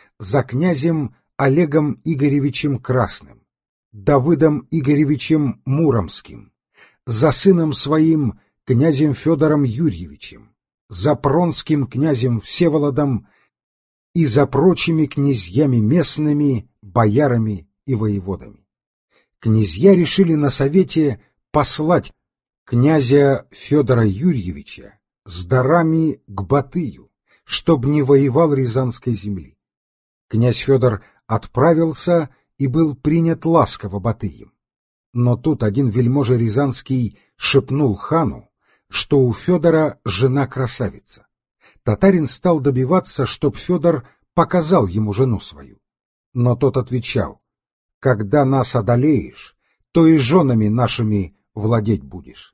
за князем Олегом Игоревичем Красным, Давыдом Игоревичем Муромским, за сыном своим князем Федором Юрьевичем, за пронским князем Всеволодом и за прочими князьями местными, боярами и воеводами. Князья решили на совете послать князя Федора Юрьевича с дарами к Батыю, чтоб не воевал Рязанской земли. Князь Федор отправился и был принят ласково Батыем. Но тут один вельможа рязанский шепнул хану, что у Федора жена красавица. Татарин стал добиваться, чтоб Федор показал ему жену свою. Но тот отвечал: «Когда нас одолеешь, то и женами нашими владеть будешь».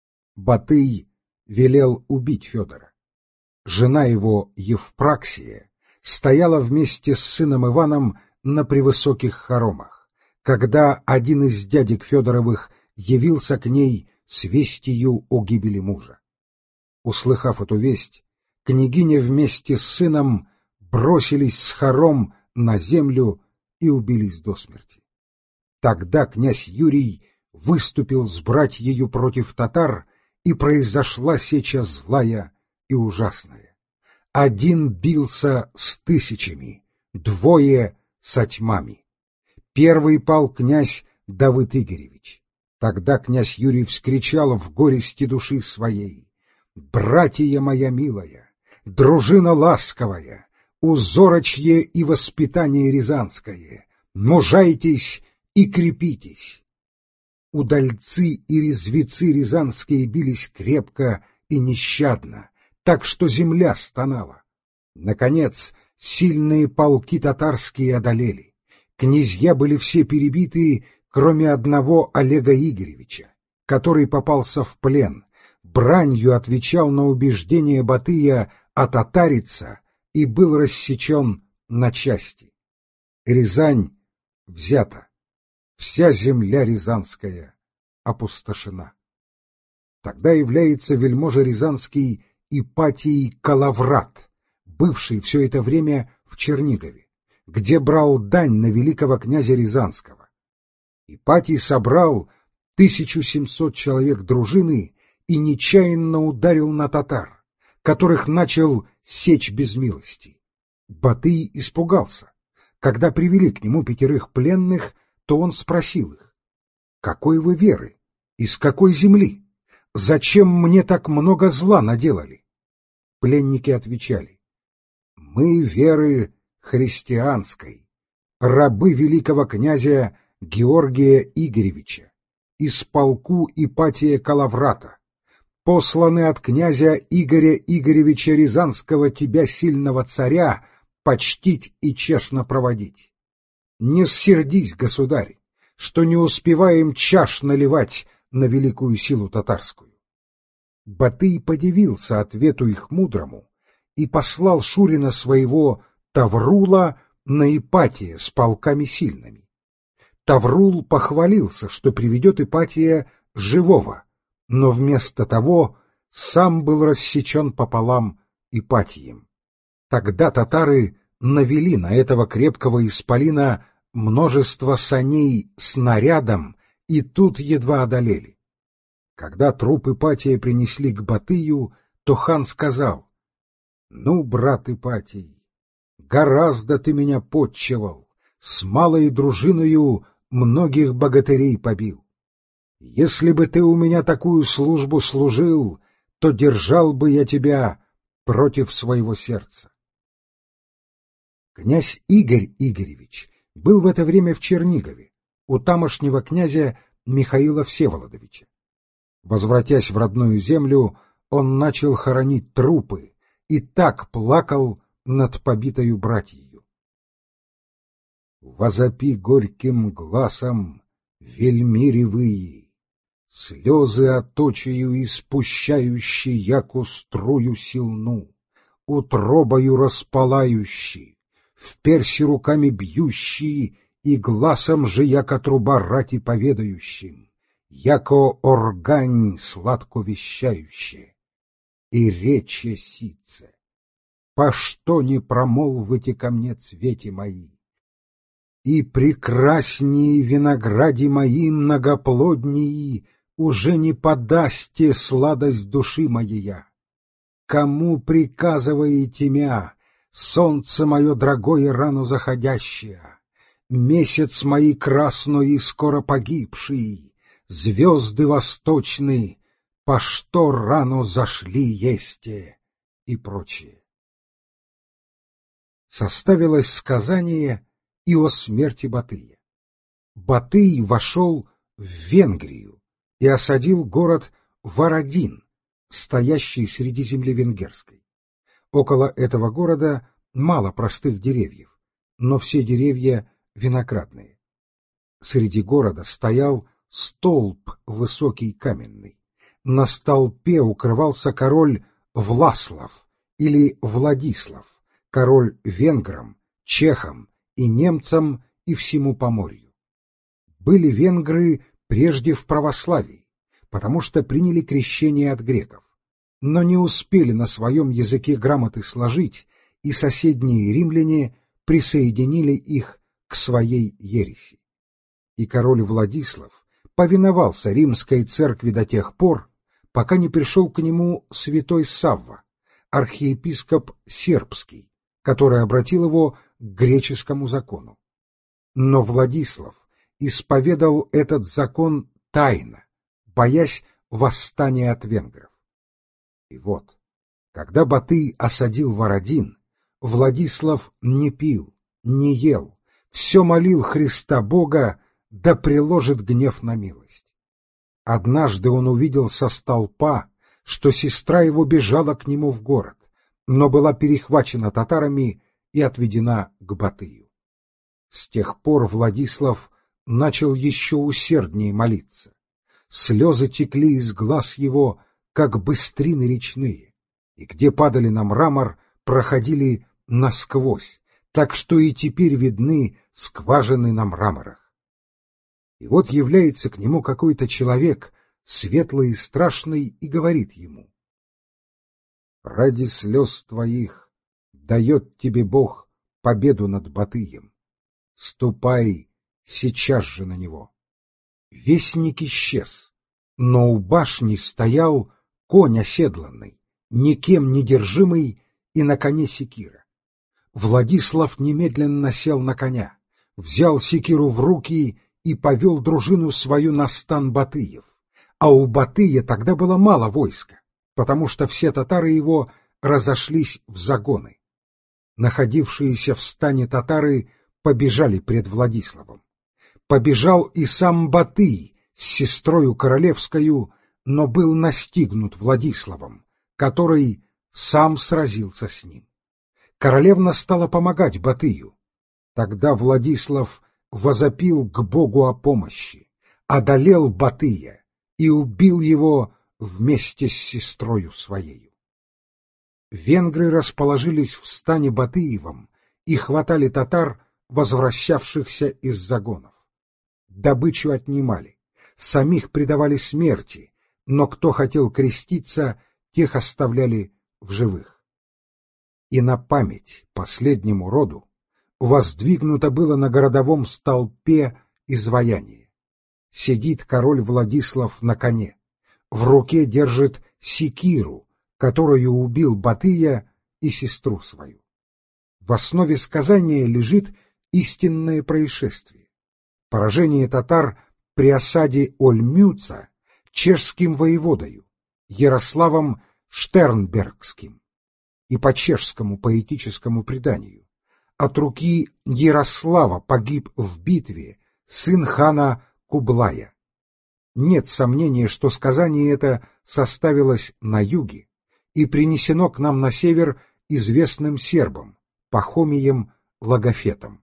Батый велел убить Федора. Жена его, Евпраксия, стояла вместе с сыном Иваном на превысоких хоромах, когда один из дядек Федоровых явился к ней с вестью о гибели мужа. Услыхав эту весть, княгиня вместе с сыном бросились с хором на землю и убились до смерти. Тогда князь Юрий выступил с братьею против татар, и произошла сеча злая и ужасная. Один бился с тысячами, двое со тьмами. Первый пал князь Давыд Игоревич. Тогда князь Юрий вскричал в горести души своей: «Братья моя милая, дружина ласковая, узорочье и воспитание рязанское, мужайтесь и крепитесь». Удальцы и резвецы рязанские бились крепко и нещадно, так что земля стонала. Наконец, сильные полки татарские одолели. Князья были все перебиты, кроме одного Олега Игоревича, который попался в плен, бранью отвечал на убеждение Батыя отатариться и был рассечен на части. Рязань взята, вся земля рязанская опустошена. Тогда является вельможа рязанский Ипатий Калаврат, бывший все это время в Чернигове, где брал дань на великого князя Рязанского. Ипатий собрал 1700 человек дружины и нечаянно ударил на татар, которых начал сечь без милости. Батый испугался. Когда привели к нему 5 пленных, то он спросил их: «Какой вы веры? Из какой земли? Зачем мне так много зла наделали?» Пленники отвечали: «Мы веры христианской, рабы великого князя Георгия Игоревича, из полку Ипатия Калаврата, посланы от князя Игоря Игоревича Рязанского тебя, сильного царя, почтить и честно проводить. Не сердись, государь, что не успеваем чаш наливать на великую силу татарскую». Батый подивился ответу их мудрому и послал Шурина своего Таврула на Ипатия с полками сильными. Таврул похвалился, что приведет Ипатия живого, но вместо того сам был рассечен пополам Ипатием. Тогда татары навели на этого крепкого исполина множество саней с нарядом, и тут едва одолели. Когда труп Ипатия принесли к Батыю, то хан сказал: «Ну, брат Ипатий, гораздо ты меня потчевал, с малой дружиною многих богатырей побил. Если бы ты у меня такую службу служил, то держал бы я тебя против своего сердца». Князь Игорь Игоревич был в это время в Чернигове, у тамошнего князя Михаила Всеволодовича. Возвратясь в родную землю, он начал хоронить трупы и так плакал над побитою братьею: «Возопи горьким гласом, вельми ревые, слезы оточию испущающие, яку струю силну, утробою распалающий, в перси руками бьющие, и гласом же, яко труба рати поведающим, яко органь сладко вещающая, и рече сице. по что не промолвите ко мне цвете мои? И прекрасней винограде мои многоплодней уже не подасте сладость души моей. Кому приказываете мя, солнце мое дорогое рано заходящее, месяц мои красный и скоро погибший, звезды восточные, по что рано зашли есте и прочее. Составилось сказание и о смерти Батыя. Батый вошел в Венгрию и осадил город Варадин, стоящий среди земли венгерской. Около этого города мало простых деревьев, но все деревья виноградные. Среди города стоял столб высокий каменный. На столпе укрывался король Власлав или Владислав, король венграм, чехам и немцам и всему Поморью. Были венгры прежде в православии, потому что приняли крещение от греков, но не успели на своем языке грамоты сложить, и соседние римляне присоединили их к своей ереси. И король Владислав повиновался римской церкви до тех пор, пока не пришел к нему святой Савва, архиепископ сербский, который обратил его к греческому закону. Но Владислав исповедал этот закон тайно, боясь восстания от венгров. И вот, когда Батый осадил Варадин, Владислав не пил, не ел, все молил Христа Бога, да приложит гнев на милость. Однажды он увидел со столпа, что сестра его бежала к нему в город, но была перехвачена татарами и отведена к Батыю. С тех пор Владислав начал еще усерднее молиться. Слезы текли из глаз его, как быстрины речные, и где падали на мрамор, проходили насквозь, так что и теперь видны скважины на мраморах. И вот является к нему какой-то человек, светлый и страшный, и говорит ему: «Ради слез твоих дает тебе Бог победу над Батыем. Ступай сейчас же на него». Вестник исчез, но у башни стоял конь оседланный, никем не держимый, и на коне секира. Владислав немедленно сел на коня, взял секиру в руки и повел дружину свою на стан Батыев. А у Батыя тогда было мало войска, потому что все татары его разошлись в загоны. Находившиеся в стане татары побежали пред Владиславом. Побежал и сам Батый с сестрою королевскою, но был настигнут Владиславом, который сам сразился с ним. Королевна стала помогать Батыю. Тогда Владислав возопил к Богу о помощи, одолел Батыя и убил его вместе с сестрою своею. Венгры расположились в стане Батыевом и хватали татар, возвращавшихся из загонов. Добычу отнимали, самих предавали смерти, но кто хотел креститься, тех оставляли в живых. И на память последнему роду воздвигнуто было на городовом столпе изваяние. Сидит король Владислав на коне, в руке держит секиру, которую убил Батыя и сестру свою. В основе сказания лежит истинное происшествие. Поражение татар при осаде Ольмюца чешским воеводою, Ярославом Штернбергским, и по чешскому поэтическому преданию: от руки Ярослава погиб в битве сын хана Кублая. Нет сомнения, что сказание это составилось на юге и принесено к нам на север известным сербам, Пахомием Логофетом.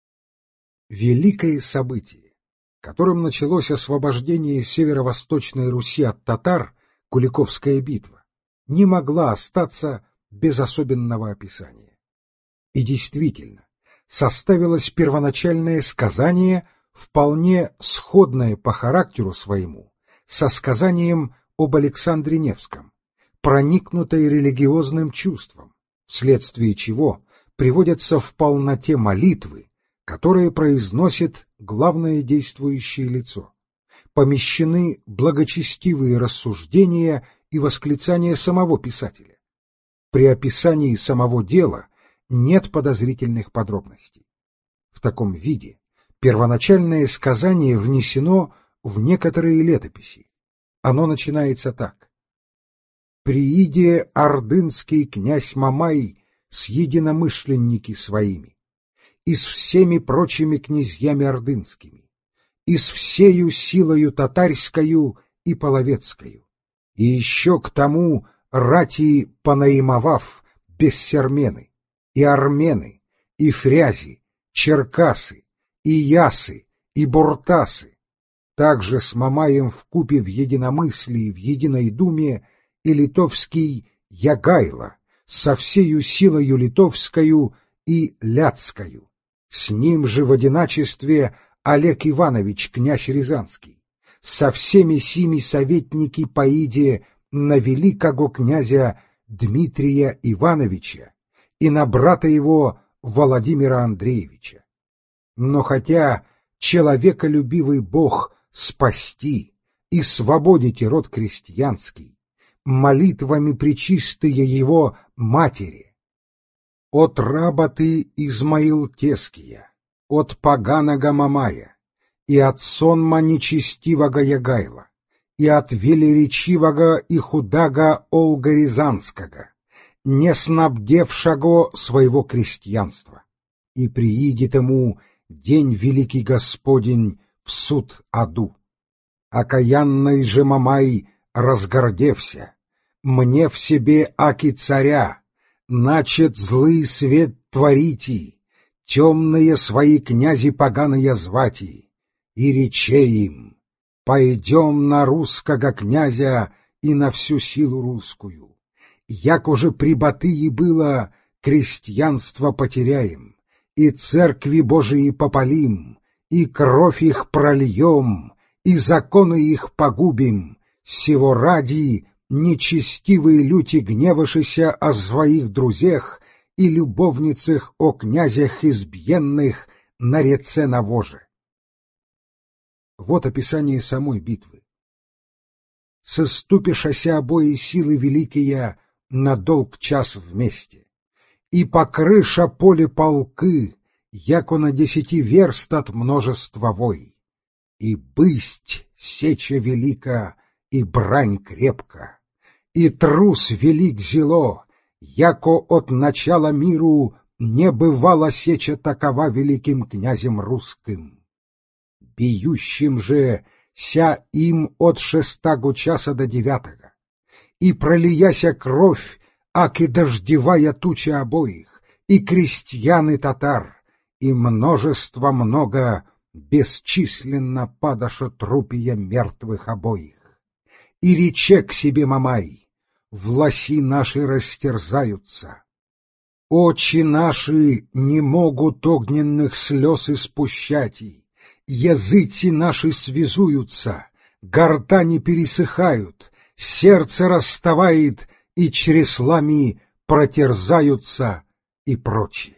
Великое событие, которым началось освобождение северо-восточной Руси от татар, Куликовская битва, не могла остаться без особенного описания. И действительно, составилось первоначальное сказание, вполне сходное по характеру своему со сказанием об Александре Невском, проникнутое религиозным чувством, вследствие чего приводятся в полноте молитвы, которые произносит главное действующее лицо. Помещены благочестивые рассуждения и восклицания самого писателя. При описании самого дела нет подозрительных подробностей. В таком виде первоначальное сказание внесено в некоторые летописи. Оно начинается так. «Прииде ордынский князь Мамай с единомышленники своими, и с всеми прочими князьями ордынскими, и с всею силою татарскою и половецкою, и еще к тому рати понаимовав бессермены, и армены, и фрязи, черкасы, и ясы, и буртасы, также с Мамаем вкупе в единомыслии, в единой думе, и литовский Ягайло со всею силою литовскою и ляцкою, с ним же в одиначестве Олег Иванович, князь Рязанский, со всеми сими советники поиде на великого князя Дмитрия Ивановича и на брата его Владимира Андреевича. Но хотя человеколюбивый Бог спасти и свободите род крестьянский, молитвами пречистые его матери, от рабаты Измаил Теския, от поганого Мамая, и от сонма нечестивого Ягайла, и от велеречивого и худага Олга Рязанского, не снабдевшего своего крестьянства, и приидет ему день великий Господень в суд аду. Окаянный же Мамай разгордевся, мне в себе аки царя, начат злый свет творити, темные свои князи поганые звати, и рече им, пойдем на русского князя и на всю силу русскую, як уже при Батые было, крестьянство потеряем, и церкви Божии попалим, и кровь их прольем, и законы их погубим, сего ради нечестивые люди гневашися о своих друзьях и любовницах о князях избиенных на реце навоже». Вот описание самой битвы. «Соступишася обои силы великие на долг час вместе, и покрыша поле полки, яко на 10 верст от множества вой, и бысть сеча велика, и брань крепка, и трус велик зело, яко от начала миру не бывала сеча такова великим князем русским. Бьющим же ся им от 6 часа до 9, и пролияся кровь, аки дождевая туча обоих, и крестьян и татар, и множество много бесчисленно падаша трупия мертвых обоих. И рече к себе Мамай, власи наши растерзаются, очи наши не могут огненных слез испущать, языки наши связуются, гортани пересыхают, сердце расставает, и чреслами протерзаются, и прочее.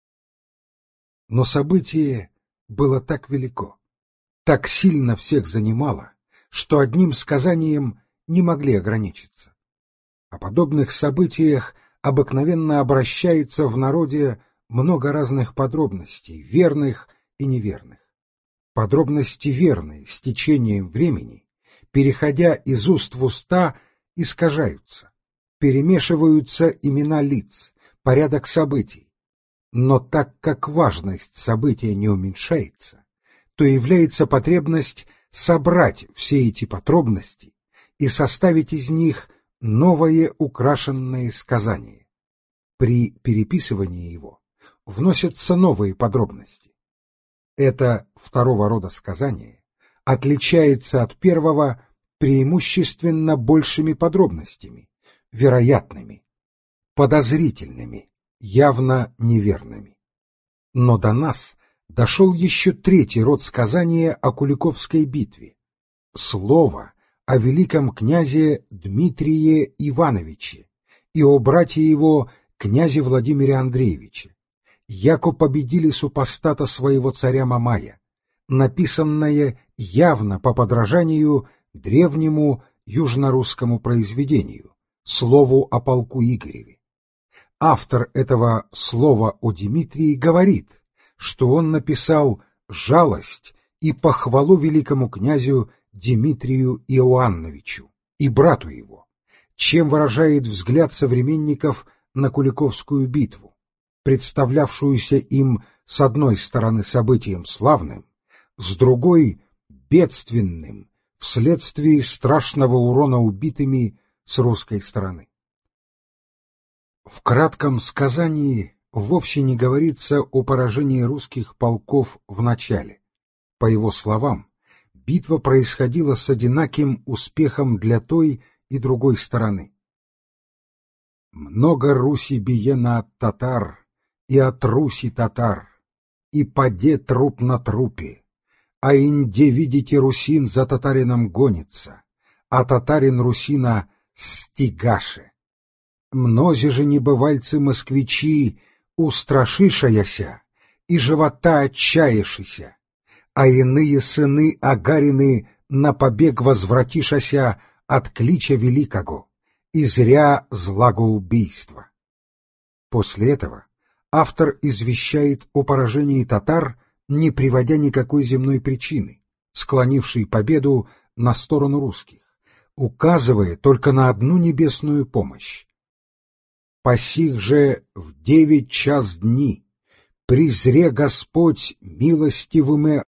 Но событие было так велико, так сильно всех занимало, что одним сказанием не могли ограничиться. О подобных событиях обыкновенно обращается в народе много разных подробностей, верных и неверных. Подробности верные с течением времени, переходя из уст в уста, искажаются, перемешиваются имена лиц, порядок событий. Но так как важность события не уменьшается, то является потребность собрать все эти подробности и составить из них новое украшенное сказание. При переписывании его вносятся новые подробности. Это второго рода сказание отличается от первого преимущественно большими подробностями, вероятными, подозрительными, явно неверными. Но до нас дошел еще третий род сказания о Куликовской битве, слово о великом князе Дмитрие Ивановиче и о брате его князе Владимире Андреевиче, яко победили супостата своего царя Мамая, написанное явно по подражанию древнему южнорусскому произведению, слову о полку Игореве. Автор этого слова о Дмитрии говорит, что он написал жалость и похвалу великому князю Дмитрию Иоанновичу и брату его, чем выражает взгляд современников на Куликовскую битву, представлявшуюся им с одной стороны событием славным, с другой — бедственным, вследствие страшного урона убитыми с русской стороны. В кратком сказании вовсе не говорится о поражении русских полков в начале. По его словам, битва происходила с одинаким успехом для той и другой стороны. «Много Руси биена от татар, и от Руси татар, и паде труп на трупе, а инде видите русин за татарином гонится, а татарин русина стигаше. Мнози же небывальцы-москвичи, устрашишаяся, и живота отчаявшися, а иные сыны Агарины на побег возвратишася от клича великого, и зря злагоубийства». После этого автор извещает о поражении татар, не приводя никакой земной причины, склонившей победу на сторону русских, указывая только на одну небесную помощь. «По сих же в 9 час дни презре Господь милостивыми